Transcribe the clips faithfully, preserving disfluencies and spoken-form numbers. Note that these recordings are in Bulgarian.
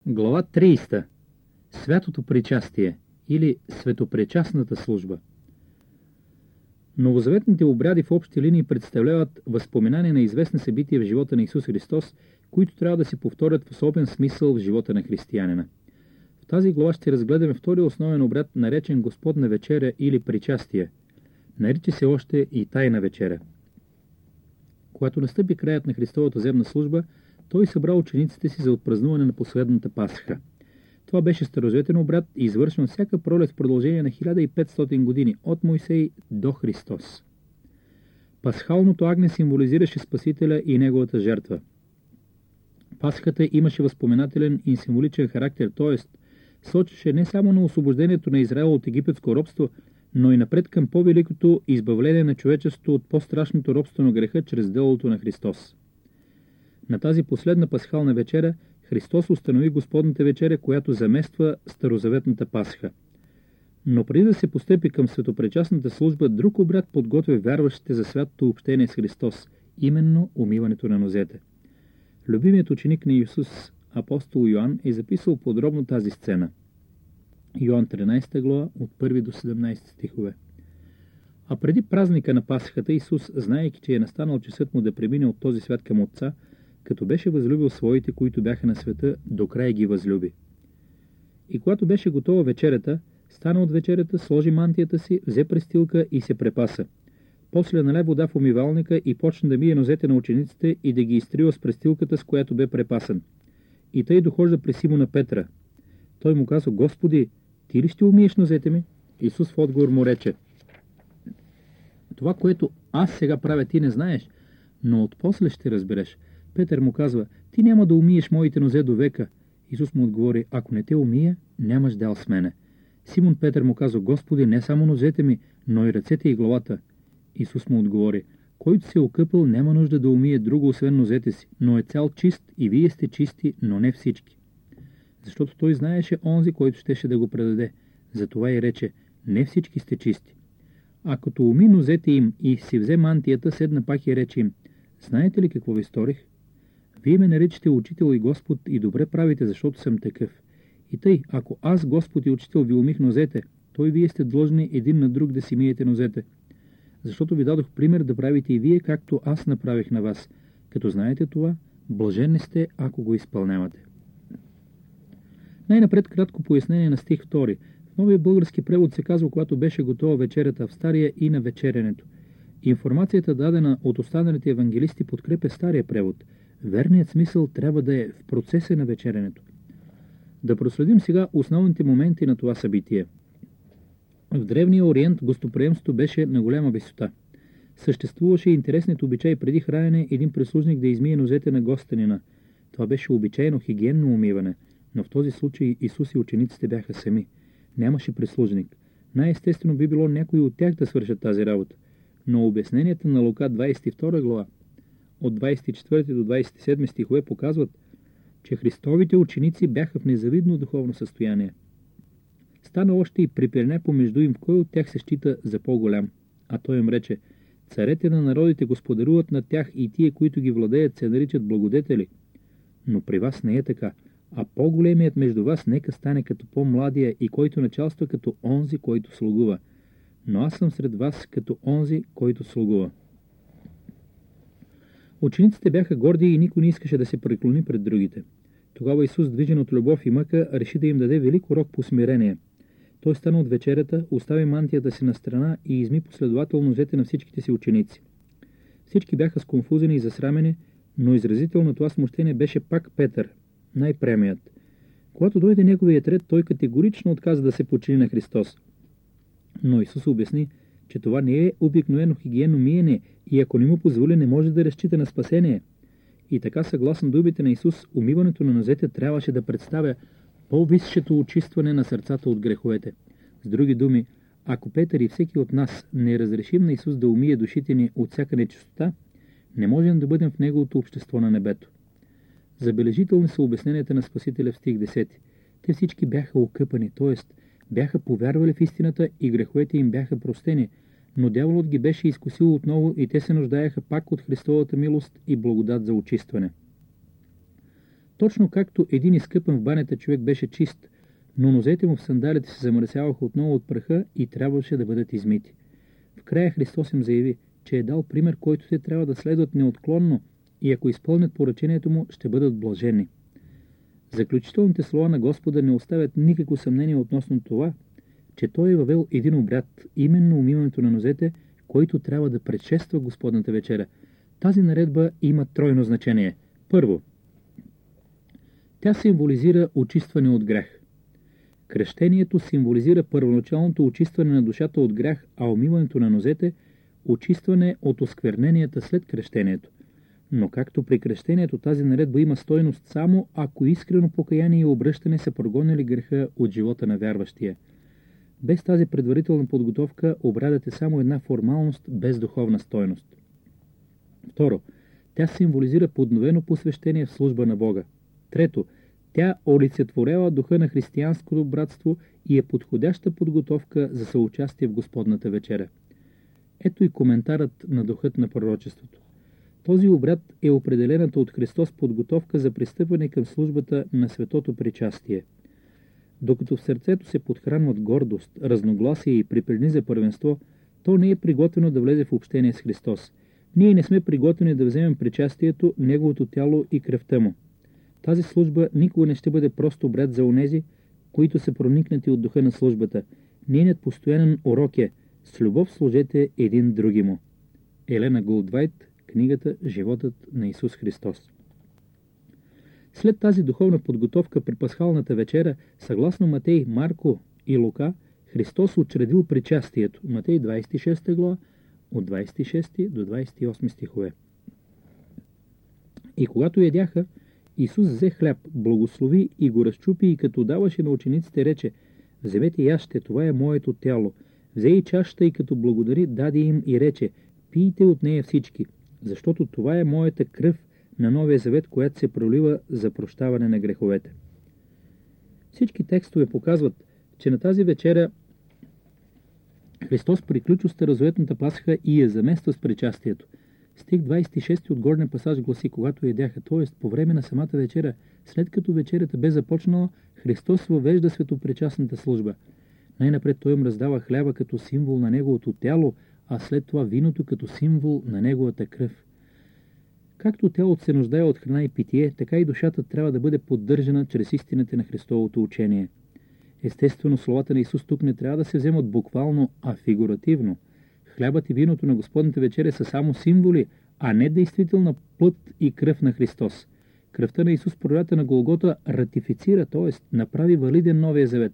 Глава тридесета. Святото причастие или светопричастната служба. Новозаветните обряди в общи линии представляват възпоменание на известни събития в живота на Исус Христос, които трябва да се повторят в особен смисъл в живота на християнина. В тази глава ще разгледаме втория основен обряд, наречен Господна вечеря или причастие. Нарича се още и тайна вечеря. Когато настъпи краят на Христовата земна служба, той събра учениците си за отпразнуване на последната Пасха. Това беше старозаветен обряд, извършен всяка пролет в продължение на хиляда и петстотин години, от Мойсей до Христос. Пасхалното агне символизираше Спасителя и неговата жертва. Пасхата имаше възпоменателен и символичен характер, т.е. сочеше не само на освобождението на Израел от египетско робство, но и напред към по-великото избавление на човечеството от по-страшното робство на греха чрез делото на Христос. На тази последна пасхална вечеря Христос установи Господната вечеря, която замества старозаветната Пасха. Но преди да се постъпи към светопричастната служба, друг обряд подготвя вярващите за святото общение с Христос, именно умиването на нозете. Любимият ученик на Исус, апостол Йоан, е записал подробно тази сцена. Йоан тринадесета глава, от първи до седемнадесети стихове. А преди празника на Пасхата, Исус, знаейки, че е настанал часът му да премине от този свят към Отца, като беше възлюбил своите, които бяха на света, до край ги възлюби. И когато беше готова вечерята, стана от вечерята, сложи мантията си, взе престилка и се препаса. После наля вода в умивалника и почна да мие нозете на учениците и да ги изтрива с престилката, с която бе препасан. И тъй дохожда при Симона Петра. Той му каза: Господи, ти ли ще умиеш нозете ми? Исус в отговор му рече: това, което аз сега правя, ти не знаеш, но отпосле ще разбереш. Петър му казва: ти няма да умиеш моите нозе до века. Исус му отговори: ако не те умия, нямаш дял с мене. Симон Петър му казва: Господи, не само нозете ми, но и ръцете и главата. Исус му отговори: който се е окъпал, няма нужда да умие друго, освен нозете си, но е цял чист и вие сте чисти, но не всички. Защото той знаеше онзи, който щеше да го предаде. Затова и рече: не всички сте чисти. А като уми нозете им и си взе мантията, седна пак и рече им: знаете ли какво ви сторих? Вие ме наричате учител и Господ и добре правите, защото съм такъв. И тъй, ако аз, Господ и учител, ви умих нозете, то и вие сте длъжни един на друг да си миете нозете. Защото ви дадох пример да правите и вие, както аз направих на вас. Като знаете това, блаженни сте, ако го изпълнявате. Най-напред кратко пояснение на стих втори. В новия български превод се казва, когато беше готова вечерята, в стария и на вечерянето. Информацията, дадена от останалите евангелисти, подкрепя стария превод. Верният смисъл трябва да е в процеса на вечерянето. Да проследим сега основните моменти на това събитие. В Древния Ориент гостоприемството беше на голяма висота. Съществуваше интересният обичай преди хранене един прислужник да измие нозете на гостенина. Това беше обичайно хигиенно умиване, но в този случай Исус и учениците бяха сами. Нямаше прислужник. Най-естествено би било някой от тях да свършат тази работа. Но обясненията на Лука двадесет и втора глава от двадесет и четвърти до двадесет и седми стихове показват, че Христовите ученици бяха в незавидно духовно състояние. Стана още и припирне помежду им, кой от тях се счита за по-голям. А той им рече: царете на народите господаруват над тях и тие, които ги владеят, се наричат благодетели. Но при вас не е така, а по-големият между вас нека стане като по-младия и който началства като онзи, който слугува. Но аз съм сред вас като онзи, който слугува. Учениците бяха горди и никой не искаше да се преклони пред другите. Тогава Исус, движен от любов и мъка, реши да им даде велик урок по смирение. Той стана от вечерята, остави мантията си на страна и изми последователно нозете на всичките си ученици. Всички бяха сконфузени и засрамени, но изразител на това смущение беше пак Петър, най-прямият. Когато дойде неговият ред, той категорично отказа да се подчини на Христос. Но Исус обясни, че това не е обикновено хигиенно миене и ако не му позволи, не може да разчита на спасение. И така, съгласно думите на Исус, умиването на нозете трябваше да представя по-висшето очистване на сърцата от греховете. С други думи, ако Петър и всеки от нас не разрешим на Исус да умие душите ни от всяка нечистота, не можем да бъдем в Неговото общество на небето. Забележителни са обясненията на Спасителя в стих десети. Те всички бяха окъпани, т.е. бяха повярвали в истината и греховете им бяха простени, но дяволът ги беше изкусил отново и те се нуждаеха пак от Христовата милост и благодат за очистване. Точно както един изкъпан в банята човек беше чист, но нозете му в сандалите се замърсяваха отново от праха и трябваше да бъдат измити. В края Христос им заяви, че е дал пример, който те трябва да следват неотклонно и ако изпълнят поръчението му, ще бъдат блажени. Заключителните слова на Господа не оставят никакво съмнение относно това, че Той е въвел един обряд, именно умиването на нозете, който трябва да предшества Господната вечеря. Тази наредба има тройно значение. Първо, тя символизира очистване от грях. Кръщението символизира първоначалното очистване на душата от грях, а умиването на нозете – очистване от оскверненията след кръщението. Но както при кръщението, тази наредба има стойност само ако искрено покаяние и обръщане са прогонили греха от живота на вярващия. Без тази предварителна подготовка обрядът е само една формалност без духовна стойност. Второ, тя символизира подновено посвещение в служба на Бога. Трето, тя олицетворява духа на християнското братство и е подходяща подготовка за съучастие в Господната вечеря. Ето и коментарът на духът на пророчеството. Този обряд е определената от Христос подготовка за пристъпване към службата на светото причастие. Докато в сърцето се подхранват гордост, разногласие и припредни за първенство, то не е приготвено да влезе в общение с Христос. Ние не сме приготвени да вземем причастието, Неговото тяло и кръвта Му. Тази служба никога не ще бъде просто обряд за онези, които са проникнати от духа на службата. Нейният постоянен урок е: с любов служете един други му. Елена Голдвайт, книгата «Животът на Исус Христос». След тази духовна подготовка при пасхалната вечеря, съгласно Матей, Марко и Лука, Христос учредил причастието. Матей двадесет и шеста глава, от двадесет и шести до двадесет и осми стихове. И когато ядяха, Исус взе хляб, благослови и го разчупи и като даваше на учениците рече: вземете яжте, това е моето тяло. Взе и чашата и като благодари, даде им и рече: пийте от нея всички, защото това е моята кръв на Новия завет, която се пролива за прощаване на греховете. Всички текстове показват, че на тази вечеря Христос приключва Старозаветната Пасха и я замества с причастието. Стих двадесет и шести от горния пасаж гласи: когато ядяха, т.е. по време на самата вечеря, след като вечерята бе започнала, Христос въвежда светопричастната служба. Най-напред Той им раздава хляба като символ на Неговото тяло, а след това виното като символ на Неговата кръв. Както тялото се нуждае от храна и питие, така и душата трябва да бъде поддържана чрез истината на Христовото учение. Естествено, словата на Исус тук не трябва да се вземат буквално, а фигуративно. Хлябът и виното на Господната вечеря са само символи, а не действителна плът и кръв на Христос. Кръвта на Исус, пролята на Голгота, ратифицира, т.е. направи валиден Новия завет.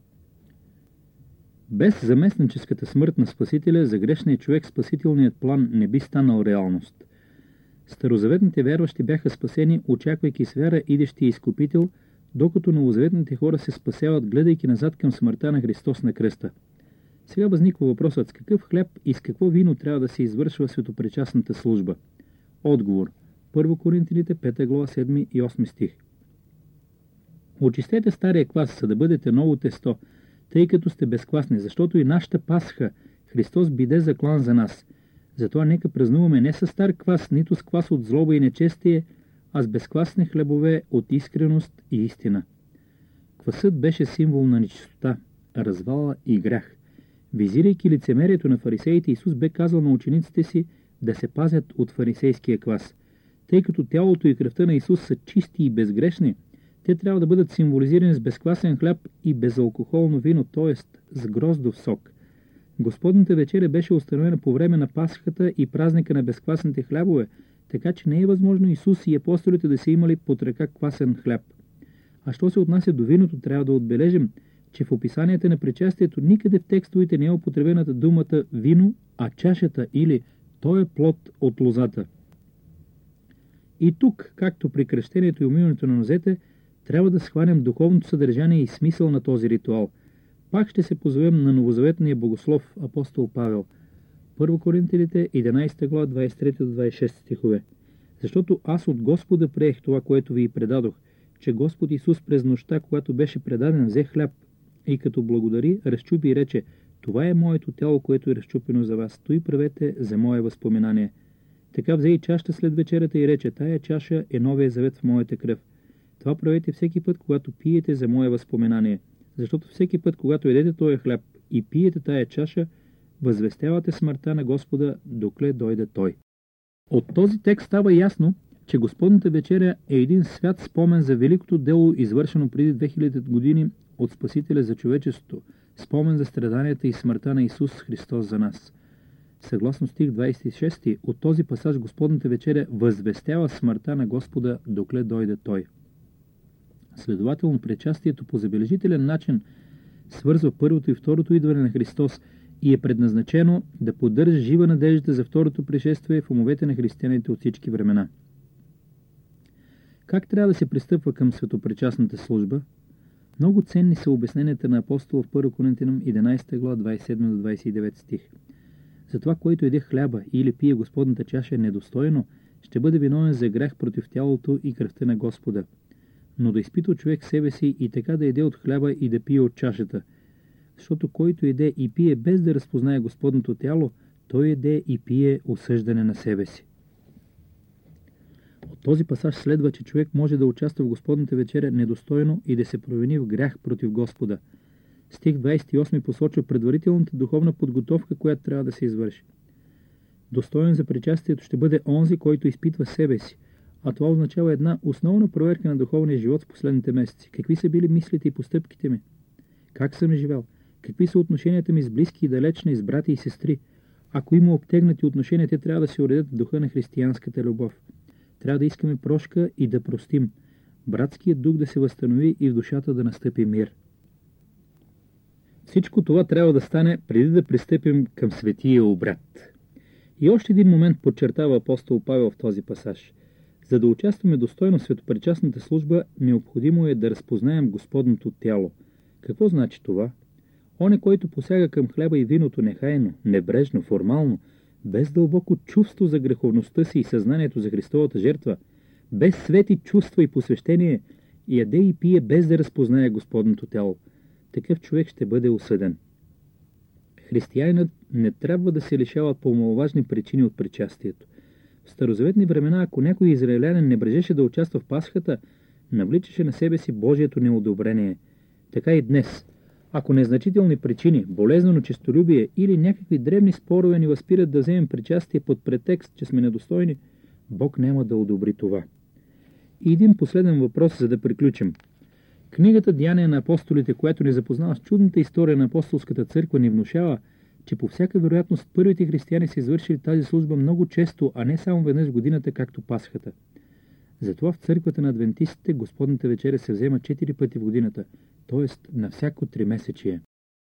Без заместническата смърт на Спасителя, за грешния човек спасителният план не би станал реалност. Старозаветните вярващи бяха спасени, очаквайки с вяра идещия изкупител, докато новозаветните хора се спасяват, гледайки назад към смъртта на Христос на кръста. Сега възниква въпросът: с какъв хляб и с какво вино трябва да се извършва светопричастната служба? Отговор: Първо Коринтяните, пета глава, седми и осми стих. Очистете стария квас, за да бъдете ново тесто, тъй като сте безквасни, защото и нашата Пасха, Христос биде заклан за нас. Затова нека празнуваме не с стар квас, нито с квас от злоба и нечестие, а с безквасни хлебове от искреност и истина. Квасът беше символ на нечистота, развала и грях. Визирайки лицемерието на фарисеите, Исус бе казал на учениците си да се пазят от фарисейския квас. Тъй като тялото и кръвта на Исус са чисти и безгрешни, те трябва да бъдат символизирани с безквасен хляб и безалкохолно вино, т.е. с гроздов сок. Господната вечеря беше установена по време на Пасхата и празника на безквасните хлябове, така че не е възможно Исус и апостолите да са имали под ръка квасен хляб. А що се отнася до виното, трябва да отбележим, че в описанията на причастието никъде в текстовете не е употребената думата вино, а чашата или той е плод от лозата. И тук, както при кръщението и умиването на нозете, трябва да схванем духовното съдържание и смисъл на този ритуал. Пак ще се позовем на новозаветния богослов апостол Павел. Първо Коринтяните, единадесета глава, двадесет и трети до двадесет и шести стихове. Защото аз от Господа приех това, което ви предадох, че Господ Исус през нощта, когато беше предаден, взе хляб и като благодари, разчупи и рече: това е моето тяло, което е разчупено за вас. Той правете за мое възпоминание. Така взе и чашата след вечерята и рече: тая чаша е новия завет в моята кръв. Това правете всеки път, когато пиете за мое възпоменание, защото всеки път, когато едете този хляб и пиете тая чаша, възвестявате смъртта на Господа, докле дойде Той. От този текст става ясно, че Господната вечеря е един свят спомен за великото дело, извършено преди две хиляди години от Спасителя за човечеството, спомен за страданията и смъртта на Исус Христос за нас. Съгласно стих двадесет и шести, от този пасаж Господната вечеря възвестява смъртта на Господа, докле дойде Той. Следователно, причастието по забележителен начин свързва първото и второто идване на Христос и е предназначено да поддържа жива надеждата за второто пришествие в умовете на християните от всички времена. Как трябва да се пристъпва към светопричастната служба? Много ценни са обясненията на апостола в първо Коринтянам единадесета глава двадесет и седми до двадесет и девети стих. За това, който еде хляба или пие Господната чаша недостойно, ще бъде виновен за грях против тялото и кръвта на Господа. Но да изпитва човек себе си и така да еде от хляба и да пие от чашата. Защото който еде и пие без да разпознае Господното тяло, той еде и пие осъждане на себе си. От този пасаж следва, че човек може да участва в Господната вечеря недостойно и да се провини в грях против Господа. Стих двадесет и осми посочва предварителната духовна подготовка, която трябва да се извърши. Достоен за причастието ще бъде онзи, който изпитва себе си, а това означава една основна проверка на духовния живот в последните месеци. Какви са били мислите и постъпките ми? Как съм живел? Какви са отношенията ми с близки и далечни, с брати и сестри? Ако има обтегнати отношения, те трябва да се уредят в духа на християнската любов. Трябва да искаме прошка и да простим. Братският дух да се възстанови и в душата да настъпи мир. Всичко това трябва да стане преди да пристъпим към светия обряд. И още един момент подчертава апостол Павел в този пасаж. За да участваме достойно в светопричастната служба, необходимо е да разпознаем Господното тяло. Какво значи това? Оне, който посяга към хляба и виното нехайно, небрежно, формално, без дълбоко чувство за греховността си и съзнанието за Христовата жертва, без свети чувства и посвещение, яде и пие без да разпознае Господното тяло, такъв човек ще бъде осъден. Християнинът не трябва да се лишава по маловажни причини от причастието. В старозаветни времена, ако някой израелянин не брежеше да участва в Пасхата, навличаше на себе си Божието неодобрение. Така и днес. Ако незначителни причини, болезнено честолюбие или някакви древни спорове ни възпират да вземем причастие под претекст, че сме недостойни, Бог няма да одобри това. И един последен въпрос, за да приключим. Книгата Деяния на апостолите, която ни запознава с чудната история на апостолската църква, ни внушава, че по всяка вероятност първите християни са извършили тази служба много често, а не само веднъж в годината, както Пасхата. Затова в църквата на адвентистите Господната вечеря се взема четири пъти в годината, т.е. на всяко тримесечие.